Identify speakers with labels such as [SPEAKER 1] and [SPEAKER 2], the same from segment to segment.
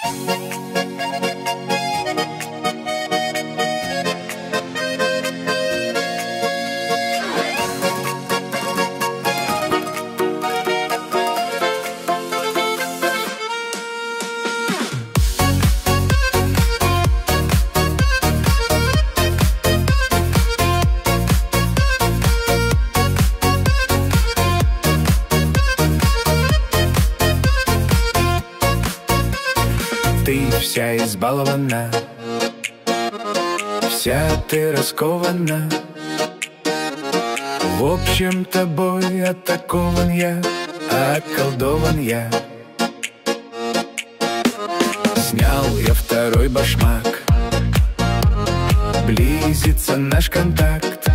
[SPEAKER 1] Ты вся избалована, вся ты раскована. В общем, тобой атакован я, околдован я. Снял я второй башмак, близится наш контакт.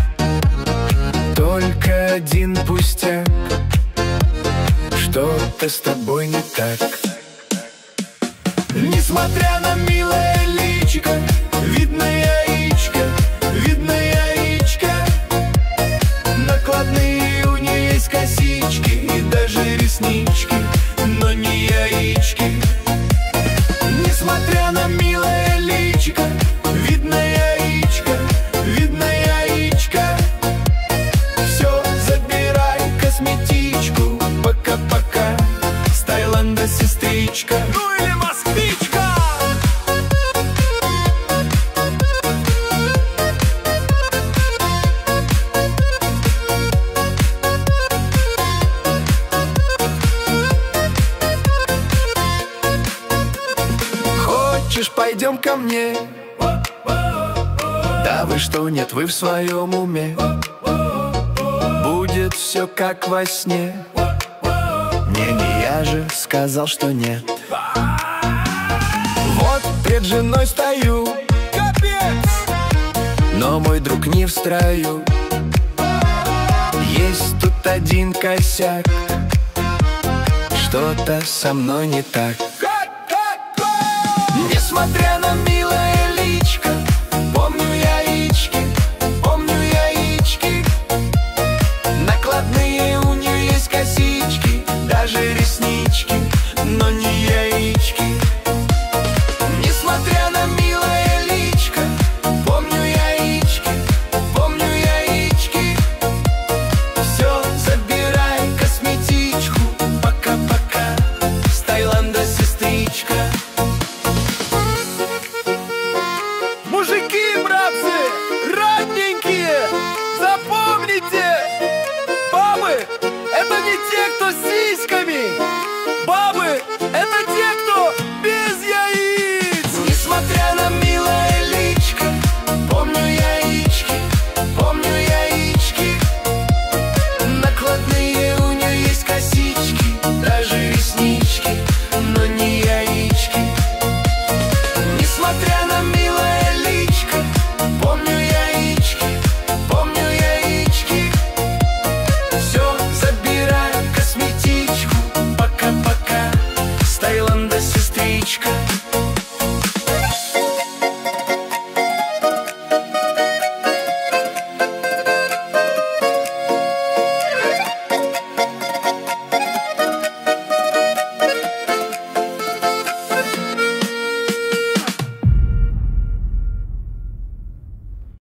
[SPEAKER 1] Только один пустяк, что-то с тобой не так. Несмотря на милое личико, видно яичко, видно яичко. Накладные у нее есть косички и даже реснички, но не яички. Несмотря на милое личико, видно яичко, видно яичко. Все, забирай косметичку, пока-пока, с Таиланда сестричка. Ну или москвичка. Хочешь, пойдем ко мне? Да вы что, нет, вы в своем уме? Будет все как во сне. Не я же сказал, что нет. Вот пред женой стою, капец, но мой друг не в строю. Есть тут один косяк, что-то со мной не так. Несмотря на милое